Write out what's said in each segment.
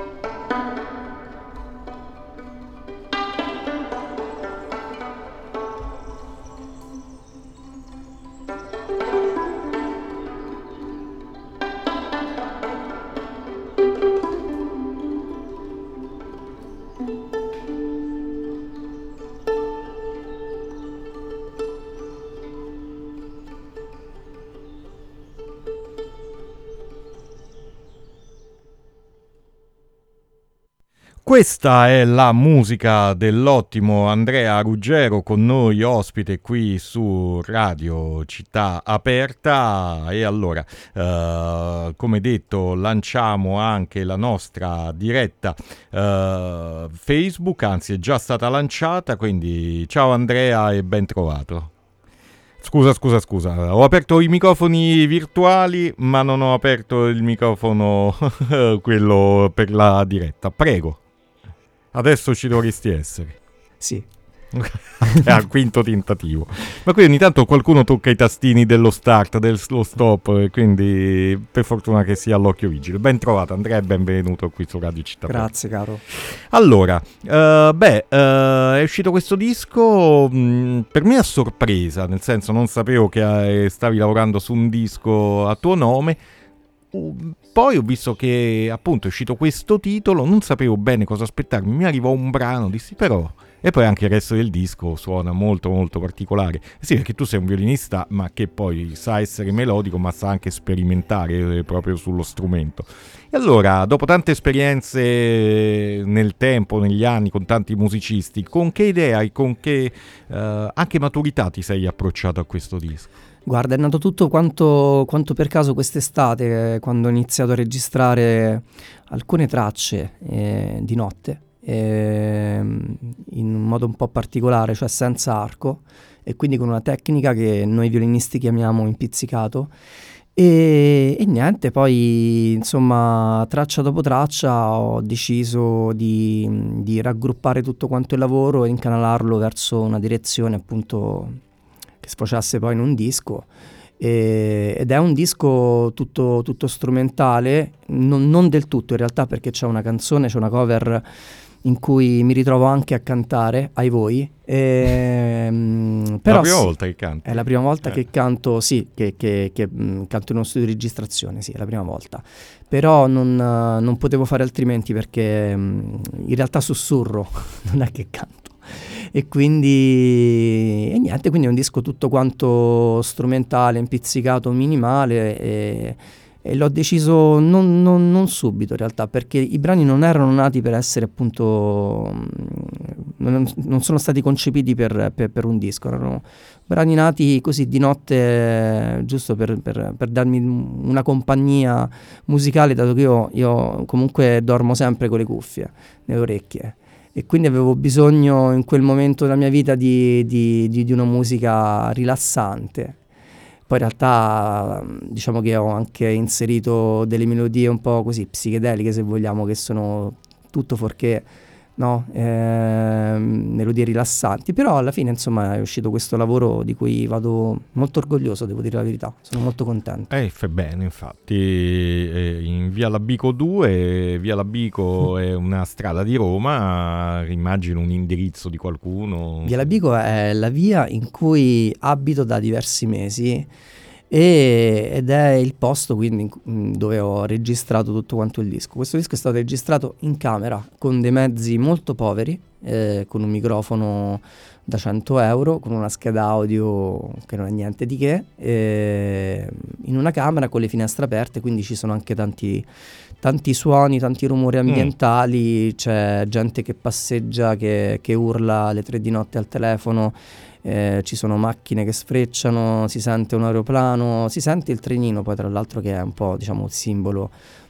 Questa è la musica dell'ottimo Andrea Ruggero, con noi ospite qui su Radio Città Aperta. E allora, come detto, lanciamo anche la nostra diretta Facebook, anzi è già stata lanciata, quindi ciao Andrea e ben trovato. Scusa, ho aperto i microfoni virtuali, ma non ho aperto il microfono quello per la diretta. Prego. Adesso ci dovresti essere. Sì. Al quinto tentativo. Ma qui ogni tanto qualcuno tocca i tastini dello start, dello stop, quindi per fortuna che sia all'occhio vigile. Ben trovato Andrea e benvenuto qui su Radio Città. Grazie caro. Allora, è uscito questo disco per me a sorpresa, nel senso non sapevo che stavi lavorando su un disco a tuo nome. Poi ho visto che appunto è uscito questo titolo, non sapevo bene cosa aspettarmi, mi arrivò un brano, dissi però, e poi anche il resto del disco suona molto molto particolare. Sì, perché tu sei un violinista, ma che poi sa essere melodico, ma sa anche sperimentare proprio sullo strumento. E allora, dopo tante esperienze nel tempo, negli anni, con tanti musicisti, con che idea e con che anche maturità ti sei approcciato a questo disco? Guarda, è nato tutto quanto per caso quest'estate, quando ho iniziato a registrare alcune tracce di notte, in un modo un po' particolare, cioè senza arco, e quindi con una tecnica che noi violinisti chiamiamo impizzicato. E niente, poi insomma traccia dopo traccia ho deciso di raggruppare tutto quanto il lavoro e incanalarlo verso una direzione appunto che sfociasse poi in un disco, ed è un disco tutto strumentale, non del tutto in realtà, perché c'è una canzone, c'è una cover in cui mi ritrovo anche a cantare ai voi, però la prima volta che canti? È la prima volta che canto, sì, che canto in uno studio di registrazione, sì, è la prima volta, però non potevo fare altrimenti, perché in realtà sussurro, non è che canto. E quindi quindi è un disco tutto quanto strumentale, impizzicato, minimale, e l'ho deciso non subito in realtà, perché i brani non erano nati per essere appunto, non sono stati concepiti per un disco, erano brani nati così di notte, giusto per darmi una compagnia musicale, dato che io comunque dormo sempre con le cuffie nelle orecchie. E quindi avevo bisogno in quel momento della mia vita di una musica rilassante. Poi in realtà diciamo che ho anche inserito delle melodie un po' così psichedeliche, se vogliamo, che sono tutto fuorché, no? Melodie rilassanti, però alla fine insomma è uscito questo lavoro di cui vado molto orgoglioso, devo dire la verità, sono molto contento. Fa bene, infatti, in Via Labico 2, Via Labico è una strada di Roma, immagino un indirizzo di qualcuno. Via Labico è la via in cui abito da diversi mesi, ed è il posto quindi dove ho registrato tutto quanto il disco. Questo disco è stato registrato in camera con dei mezzi molto poveri, con un microfono da 100 euro, con una scheda audio che non è niente di che, in una camera con le finestre aperte, quindi ci sono anche tanti suoni, tanti rumori ambientali, c'è gente che passeggia, che urla alle 3 di notte al telefono, ci sono macchine che sfrecciano, si sente un aeroplano, si sente il trenino poi tra l'altro, che è un po' diciamo il simbolo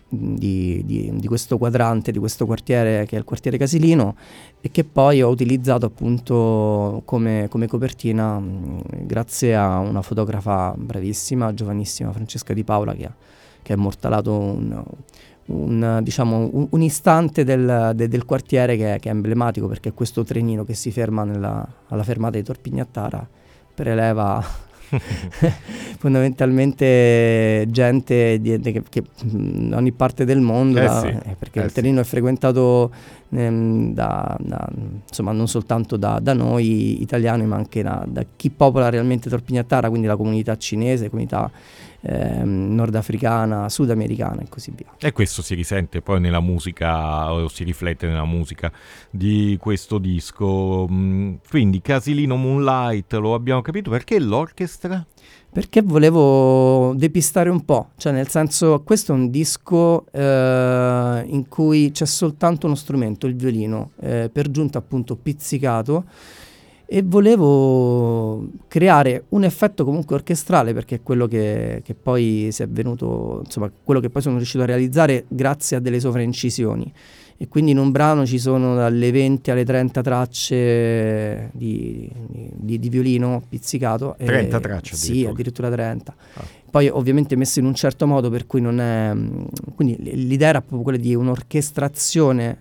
di questo quadrante, di questo quartiere che è il quartiere Casilino, e che poi ho utilizzato appunto come copertina grazie a una fotografa bravissima, giovanissima, Francesca Di Paola, che ha immortalato un istante del quartiere che è emblematico, perché questo trenino che si ferma alla fermata di Tor Pignattara preleva fondamentalmente gente che da ogni parte del mondo, perché il terreno è frequentato insomma non soltanto da noi italiani, ma anche da chi popola realmente Torpignattara, quindi la comunità cinese, comunità nordafricana, sudamericana e così via. E questo si risente poi nella musica, o si riflette nella musica di questo disco. Quindi Casilino Moonlight, lo abbiamo capito. Perché l'orchestra? Perché volevo depistare un po', cioè nel senso, questo è un disco in cui c'è soltanto uno strumento, il violino, per giunta appunto pizzicato, e volevo creare un effetto comunque orchestrale, perché è quello che poi si è venuto, insomma, quello che poi sono riuscito a realizzare grazie a delle sovraincisioni. E quindi in un brano ci sono dalle 20 alle 30 tracce di violino pizzicato. 30 tracce? Sì, addirittura 30. Poi ovviamente messo in un certo modo, per cui non è... Quindi l'idea era proprio quella di un'orchestrazione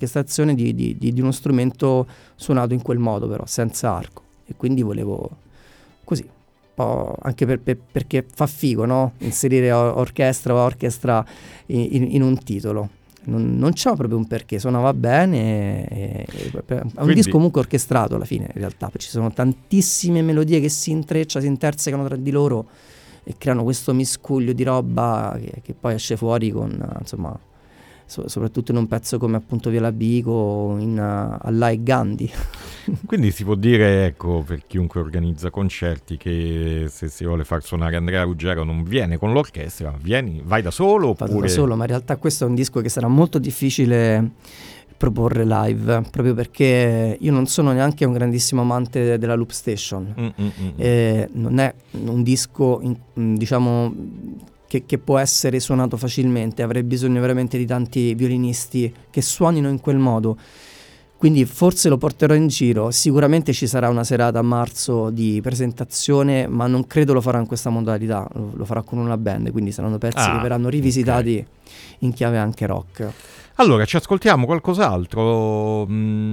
di uno strumento suonato in quel modo, però senza arco. E quindi volevo così, un po' anche perché fa figo, no? Inserire orchestra in un titolo. Non c'ho proprio un perché, suonava bene, è un disco comunque orchestrato alla fine, in realtà, ci sono tantissime melodie che si intrecciano, si intersecano tra di loro e creano questo miscuglio di roba che poi esce fuori con, insomma, soprattutto in un pezzo come appunto Via Labico, Allah e Gandhi. Quindi si può dire, ecco, per chiunque organizza concerti, che se si vuole far suonare Andrea Ruggero non viene con l'orchestra, vai da solo oppure... Vado da solo, ma in realtà questo è un disco che sarà molto difficile proporre live, proprio perché io non sono neanche un grandissimo amante della loop station. Non è un disco, diciamo, che può essere suonato facilmente, avrei bisogno veramente di tanti violinisti che suonino in quel modo. Quindi forse lo porterò in giro, sicuramente ci sarà una serata a marzo di presentazione, ma non credo lo farà in questa modalità, lo farà con una band, quindi saranno pezzi che verranno rivisitati in chiave anche rock. Allora, ci ascoltiamo qualcos'altro?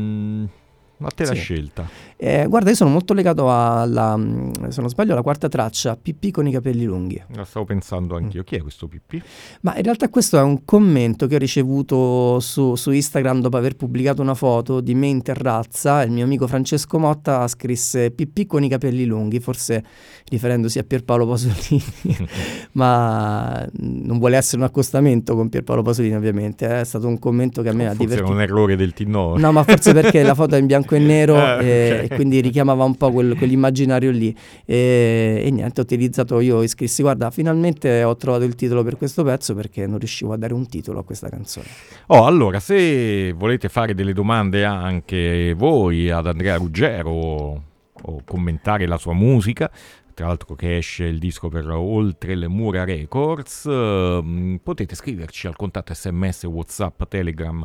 A te la scelta. Guarda, io sono molto legato alla, se non sbaglio, alla quarta traccia, Pippi con i capelli lunghi. La stavo pensando anch'io. Chi è questo Pippi? Ma in realtà questo è un commento che ho ricevuto su Instagram dopo aver pubblicato una foto di me in terrazza. Il mio amico Francesco Motta scrisse Pippi con i capelli lunghi, forse riferendosi a Pierpaolo Pasolini, ma non vuole essere un accostamento con Pierpaolo Pasolini, ovviamente. È stato un commento che a me ha divertito. Forse è un errore del T9. No, ma forse perché la foto è in bianco e nero, okay. E quindi richiamava un po' quell'immaginario lì, e niente, ho utilizzato, io scrissi guarda, finalmente ho trovato il titolo per questo pezzo, perché non riuscivo a dare un titolo a questa canzone. Allora, se volete fare delle domande anche voi ad Andrea Ruggero o commentare la sua musica, tra l'altro che esce il disco per Oltre le Mura Records, potete scriverci al contatto SMS, WhatsApp, Telegram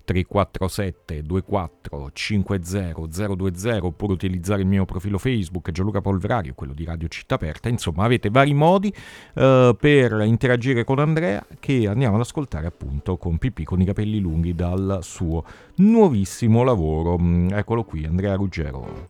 347 24 50 020, oppure utilizzare il mio profilo Facebook Gianluca Polverario, quello di Radio Città Aperta. Insomma, avete vari modi per interagire con Andrea, che andiamo ad ascoltare appunto con Pippi con i capelli lunghi dal suo nuovissimo lavoro. Eccolo qui, Andrea Ruggero.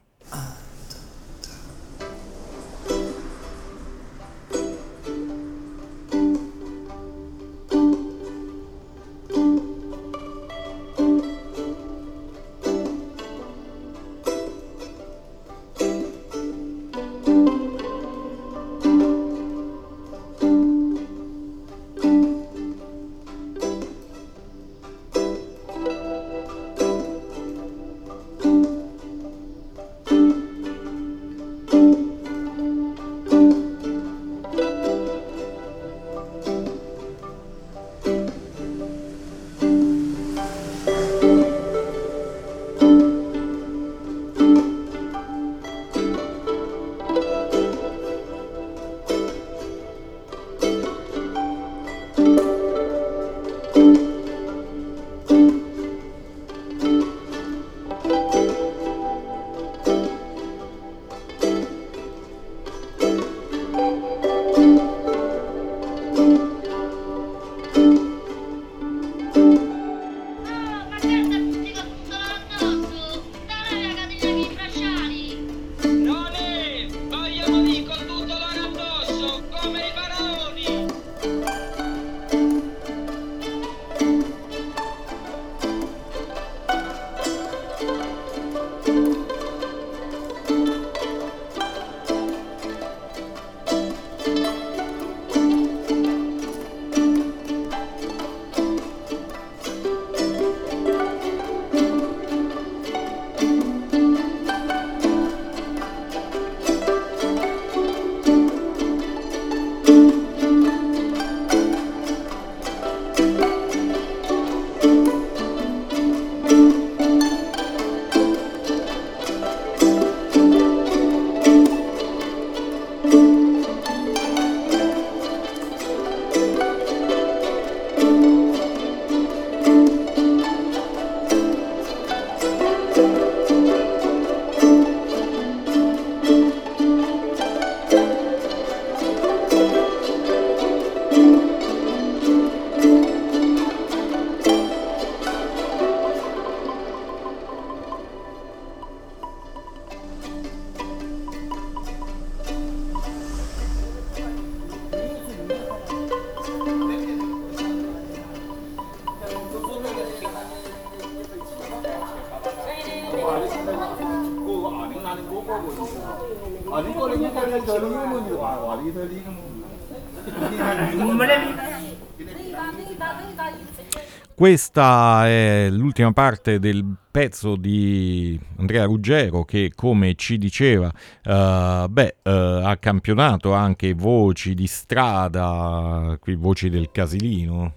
Questa è l'ultima parte del pezzo di Andrea Ruggero che, come ci diceva, ha campionato anche voci di strada, qui voci del Casilino.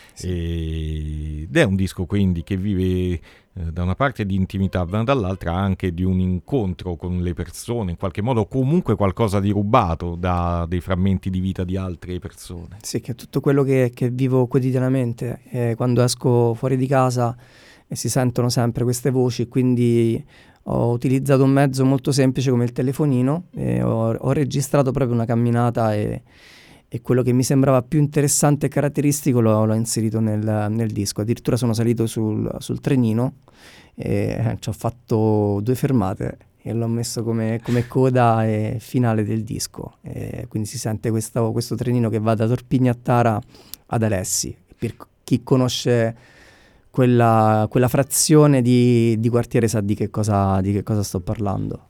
Ed è un disco quindi che vive da una parte di intimità, ma dall'altra anche di un incontro con le persone, in qualche modo comunque qualcosa di rubato da dei frammenti di vita di altre persone. Sì, che è tutto quello che vivo quotidianamente, quando esco fuori di casa si sentono sempre queste voci, quindi ho utilizzato un mezzo molto semplice come il telefonino e ho registrato proprio una camminata e quello che mi sembrava più interessante e caratteristico l'ho inserito nel disco. Addirittura sono salito sul trenino e ci ho fatto 2 fermate e l'ho messo come coda e finale del disco. E quindi si sente questo trenino che va da Torpigna a Tara ad Alessi. Per chi conosce quella frazione di quartiere sa di che cosa sto parlando.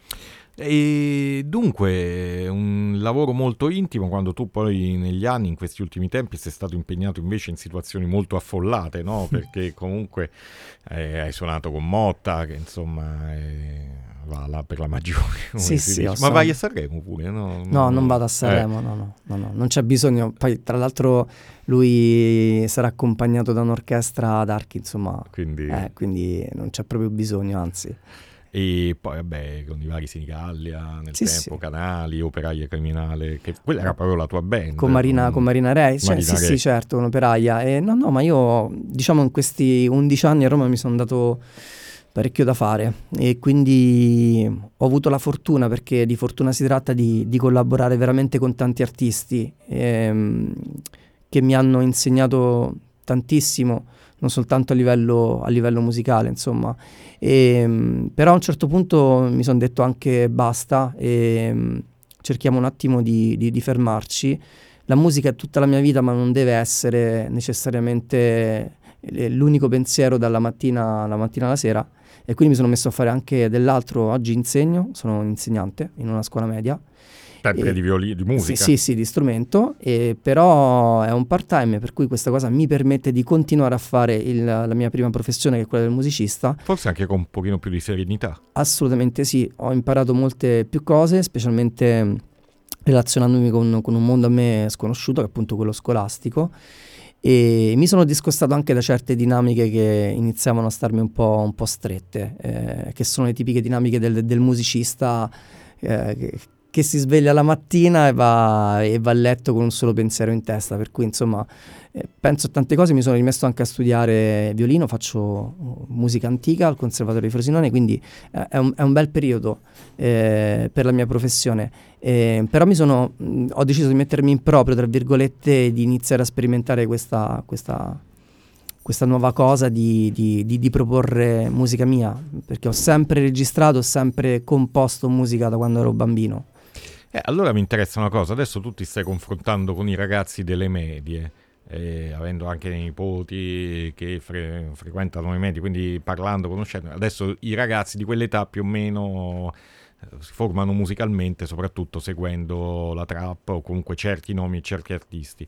E dunque un lavoro molto intimo, quando tu poi negli anni, in questi ultimi tempi, sei stato impegnato invece in situazioni molto affollate, no? Perché comunque hai suonato con Motta, che insomma va là per la Magione, come si dice. Ma vai a Sanremo pure? No, non vado a Sanremo, no, non c'è bisogno. Poi tra l'altro lui sarà accompagnato da un'orchestra d'archi, insomma, quindi non c'è proprio bisogno, anzi. E poi vabbè, con i vari Senigallia nel tempo, Canali, Operaia Criminale, che quella era proprio la tua band. Con Marina Ray, sì, certo, con Operaia. No, ma io diciamo in questi 11 anni a Roma mi sono dato parecchio da fare e quindi ho avuto la fortuna, perché di fortuna si tratta, di collaborare veramente con tanti artisti che mi hanno insegnato tantissimo, non soltanto a livello musicale, insomma. Però a un certo punto mi sono detto anche basta, cerchiamo un attimo di fermarci. La musica è tutta la mia vita, ma non deve essere necessariamente l'unico pensiero dalla mattina alla sera, e quindi mi sono messo a fare anche dell'altro. Oggi insegno, sono un insegnante in una scuola media. Sempre di musica? Sì, di strumento, però è un part-time, per cui questa cosa mi permette di continuare a fare la mia prima professione, che è quella del musicista. Forse anche con un pochino più di serenità. Assolutamente sì, ho imparato molte più cose, specialmente relazionandomi con un mondo a me sconosciuto, che è appunto quello scolastico, e mi sono discostato anche da certe dinamiche che iniziavano a starmi un po' strette, che sono le tipiche dinamiche del musicista che si sveglia la mattina e va a letto con un solo pensiero in testa. Per cui insomma penso a tante cose. Mi sono rimesso anche a studiare violino, faccio musica antica al Conservatorio di Frosinone, quindi è un bel periodo per la mia professione, però ho deciso di mettermi in proprio, tra virgolette, e di iniziare a sperimentare questa nuova cosa di proporre musica mia, perché ho sempre registrato, ho sempre composto musica da quando ero bambino. Allora mi interessa una cosa: adesso tu ti stai confrontando con i ragazzi delle medie, avendo anche dei nipoti che frequentano le medie, quindi parlando, conoscendo, adesso i ragazzi di quell'età più o meno si formano musicalmente, soprattutto seguendo la trap o comunque certi nomi e certi artisti.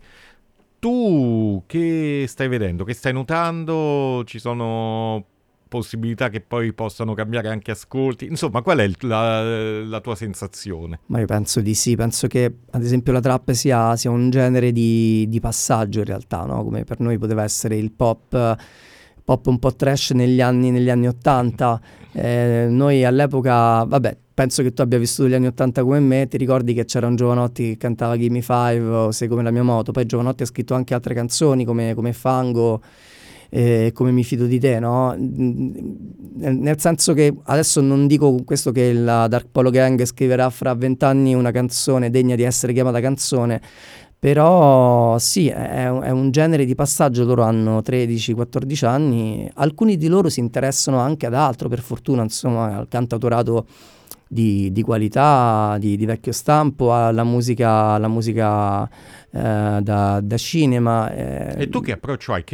Tu che stai vedendo, che stai notando? Ci sono possibilità che poi possano cambiare anche ascolti? Insomma, qual è la tua sensazione? Ma io penso di sì, penso che ad esempio la trap sia un genere di passaggio in realtà, no? Come per noi poteva essere il pop un po' trash negli anni 80. Noi all'epoca, vabbè, penso che tu abbia vissuto gli anni 80 come me, ti ricordi che c'era un Giovanotti che cantava Gimme Five o Sei come la mia moto. Poi Giovanotti ha scritto anche altre canzoni come Fango, come Mi fido di te, no? Nel senso che adesso non dico con questo che la Dark Polo Gang scriverà fra 20 anni una canzone degna di essere chiamata canzone, però sì, è un genere di passaggio. Loro hanno 13-14 anni, alcuni di loro si interessano anche ad altro, per fortuna, insomma, al cantautorato di qualità, di vecchio stampo, alla musica da cinema. E tu che approccio hai? Che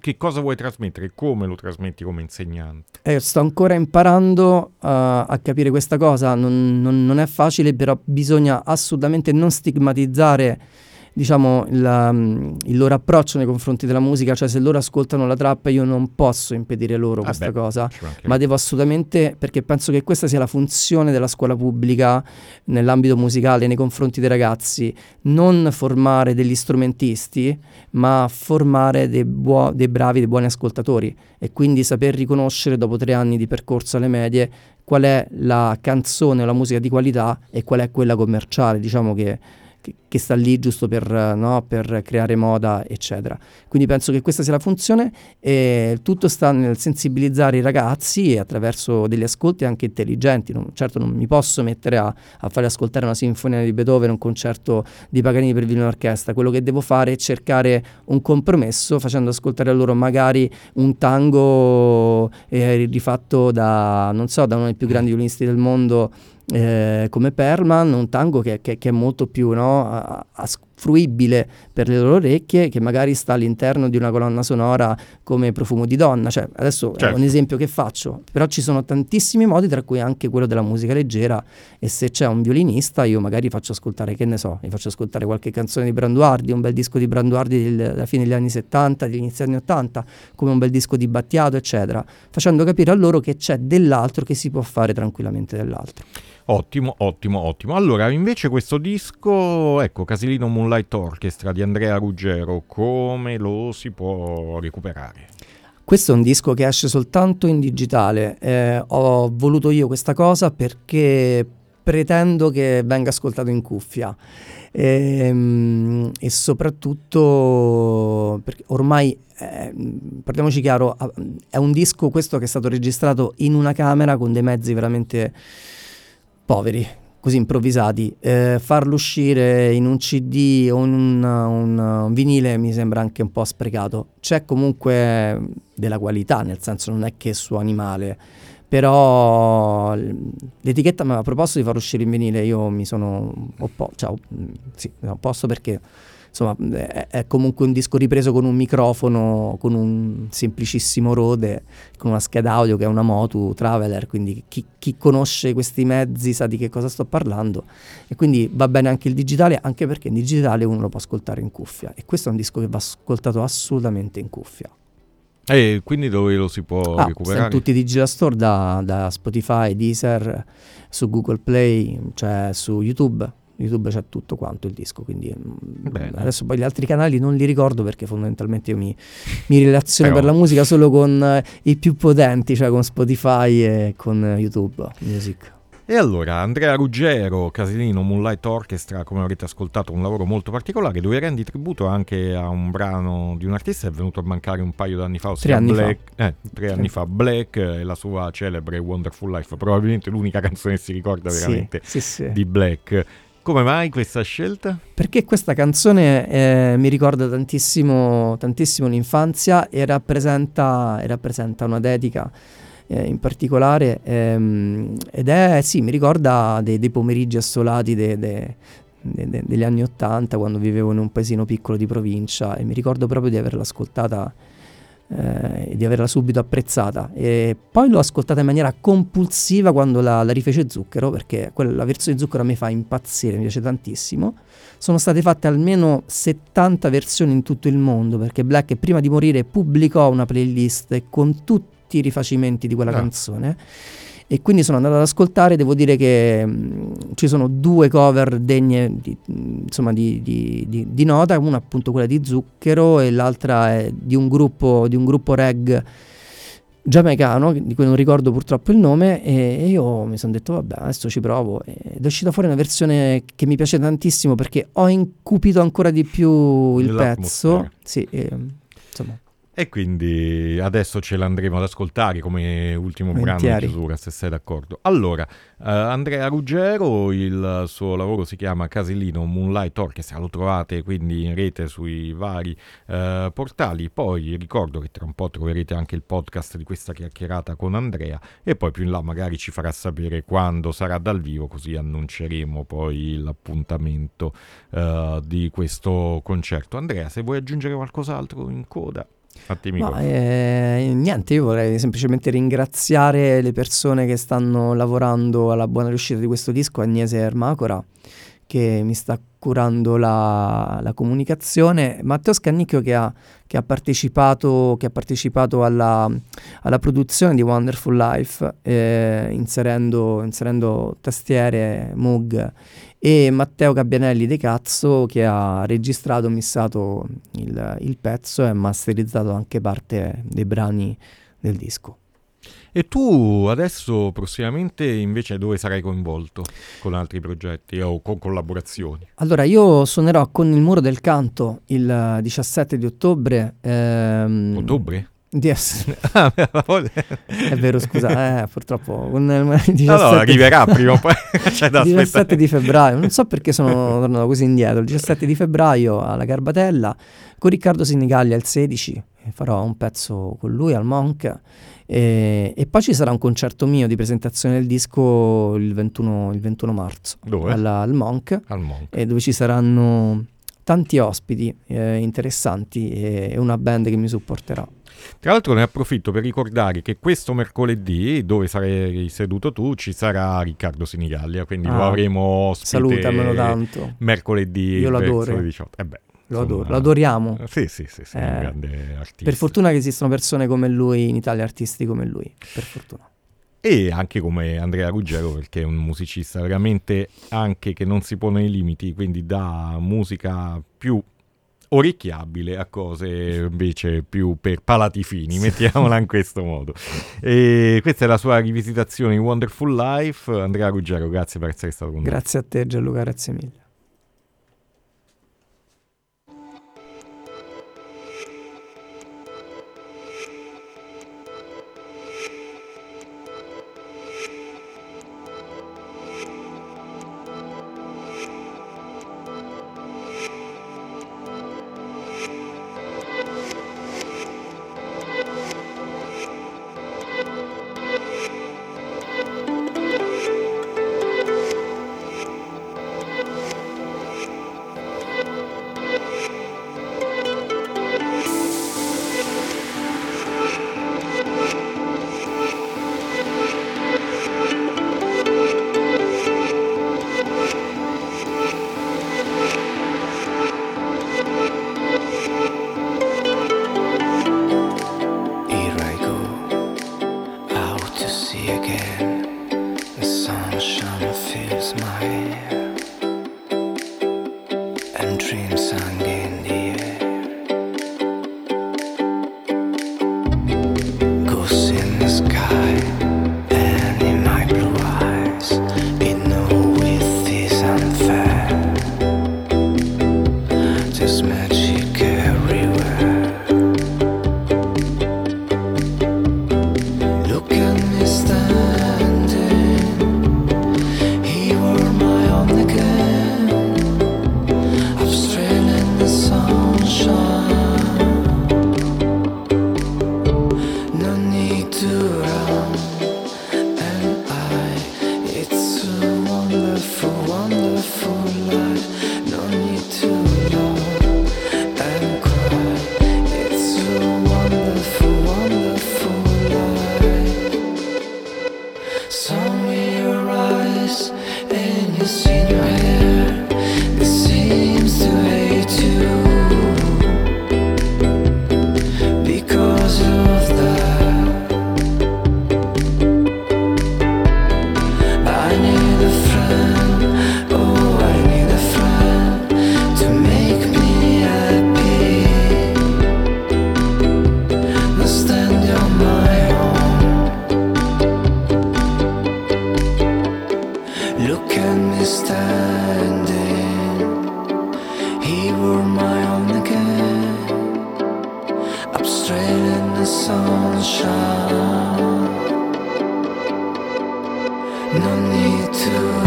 che cosa vuoi trasmettere, come lo trasmetti come insegnante? Sto ancora imparando a capire questa cosa, non è facile, però bisogna assolutamente non stigmatizzare, diciamo, il loro approccio nei confronti della musica. Cioè, se loro ascoltano la trap io non posso impedire loro questa cosa, ma devo assolutamente, perché penso che questa sia la funzione della scuola pubblica nell'ambito musicale nei confronti dei ragazzi, non formare degli strumentisti, ma formare dei bravi, dei buoni ascoltatori, e quindi saper riconoscere dopo 3 anni di percorso alle medie qual è la canzone o la musica di qualità e qual è quella commerciale, diciamo, che sta lì giusto per, no, per creare moda, eccetera. Quindi penso che questa sia la funzione, e tutto sta nel sensibilizzare i ragazzi e attraverso degli ascolti anche intelligenti. Certo non mi posso mettere a fare ascoltare una sinfonia di Beethoven, un concerto di Paganini per violino e orchestra. Quello che devo fare è cercare un compromesso, facendo ascoltare a loro magari un tango rifatto da, non so, da uno dei più grandi violinisti del mondo, come Perlman, un tango che è molto più, no, fruibile per le loro orecchie, che magari sta all'interno di una colonna sonora come Profumo di donna. Cioè, adesso è un esempio che faccio, però ci sono tantissimi modi, tra cui anche quello della musica leggera, e se c'è un violinista io magari faccio ascoltare, che ne so, mi faccio ascoltare qualche canzone di Branduardi, un bel disco di Branduardi della fine degli anni 70, degli inizi anni 80, come un bel disco di Battiato, eccetera, facendo capire a loro che c'è dell'altro, che si può fare tranquillamente dell'altro. Ottimo. Allora, invece questo disco, ecco, Casilino Moonlight Orchestra di Andrea Ruggero, come lo si può recuperare? Questo è un disco che esce soltanto in digitale. Ho voluto io questa cosa perché pretendo che venga ascoltato in cuffia, e soprattutto perché ormai, parliamoci chiaro, è un disco questo che è stato registrato in una camera con dei mezzi veramente poveri, così improvvisati. Farlo uscire in un CD o in un vinile mi sembra anche un po' sprecato. C'è comunque della qualità, nel senso non è che suoni male, però l'etichetta mi aveva proposto di far uscire in vinile, io mi sono opposto perché insomma è comunque un disco ripreso con un microfono, con un semplicissimo Rode, con una scheda audio che è una Motu Traveler, quindi chi conosce questi mezzi sa di che cosa sto parlando, e quindi va bene anche il digitale, anche perché in digitale uno lo può ascoltare in cuffia, e questo è un disco che va ascoltato assolutamente in cuffia. E quindi dove lo si può recuperare? Sta in tutti i digital store, da Spotify, Deezer, su Google Play, cioè su YouTube c'è tutto quanto il disco, quindi adesso poi gli altri canali non li ricordo, perché fondamentalmente io mi relaziono per la musica solo con i più potenti, cioè con Spotify e con YouTube Music. E allora, Andrea Ruggero, Casilino Moonlight Orchestra, come avrete ascoltato, un lavoro molto particolare, dove rendi tributo anche a un brano di un artista che è venuto a mancare un paio d'anni fa, ossia 3 anni fa, Black, e la sua celebre Wonderful Life, probabilmente l'unica canzone che si ricorda veramente di Black. Come mai questa scelta? Perché questa canzone mi ricorda tantissimo l'infanzia, e rappresenta una dedica in particolare, ed è, mi ricorda dei pomeriggi assolati degli anni 80, quando vivevo in un paesino piccolo di provincia, e mi ricordo proprio di averla ascoltata e di averla subito apprezzata, e poi l'ho ascoltata in maniera compulsiva quando la rifece Zucchero, perché la versione di Zucchero mi fa impazzire, mi piace tantissimo. Sono state fatte almeno 70 versioni in tutto il mondo, perché Black prima di morire pubblicò una playlist con tutti i rifacimenti di quella canzone, e quindi sono andato ad ascoltare. Devo dire che ci sono 2 cover degne di nota, una appunto quella di Zucchero e l'altra è di un gruppo reggae giamaicano di cui non ricordo purtroppo il nome, e io mi sono detto vabbè, adesso ci provo, ed è uscita fuori una versione che mi piace tantissimo, perché ho incupito ancora di più il pezzo, insomma. E quindi adesso ce l'andremo ad ascoltare come ultimo brano di chiusura, se sei d'accordo. Allora, Andrea Ruggero, il suo lavoro si chiama Casilino Moonlight Orchestra, lo trovate quindi in rete sui vari portali. Poi ricordo che tra un po' troverete anche il podcast di questa chiacchierata con Andrea, e poi più in là magari ci farà sapere quando sarà dal vivo, così annunceremo poi l'appuntamento di questo concerto. Andrea, se vuoi aggiungere qualcos'altro in coda. Niente, io vorrei semplicemente ringraziare le persone che stanno lavorando alla buona riuscita di questo disco, Agnese Ermacora, che mi sta curando la comunicazione, Matteo Scannicchio che ha partecipato alla produzione di Wonderful Life, inserendo tastiere, Moog, e Matteo Gabbianelli De Cazzo che ha registrato e missato il pezzo e masterizzato anche parte dei brani del disco. E tu adesso prossimamente invece dove sarai coinvolto con altri progetti o con collaborazioni? Allora, io suonerò con il Muro del Canto il 17 di ottobre. Ottobre? Yes. È vero, scusa, purtroppo il 17 allora arriverà prima o poi. C'è da 17 di febbraio, non so perché sono tornato così indietro. Il 17 di febbraio alla Garbatella con Riccardo Sinigallia il 16 farò un pezzo con lui al Monk, e poi ci sarà un concerto mio di presentazione del disco il 21 marzo. Dove? Al Monk, e dove ci saranno tanti ospiti interessanti e una band che mi supporterà. Tra l'altro ne approfitto per ricordare che questo mercoledì, dove sarai seduto tu, ci sarà Riccardo Sinigallia, quindi lo avremo ospite. Salutamelo tanto. Mercoledì. Io lo adoro. 18. Lo adoro, lo adoriamo. Sì, un grande artista. Per fortuna che esistono persone come lui in Italia, artisti come lui, per fortuna. E anche come Andrea Ruggero, perché è un musicista veramente anche che non si pone i limiti, quindi dà musica più orecchiabile a cose invece più per palati fini, mettiamola in questo modo. E questa è la sua rivisitazione in Wonderful Life. Andrea Ruggero, grazie per essere stato con noi. Grazie a te Gianluca, grazie mille. No need to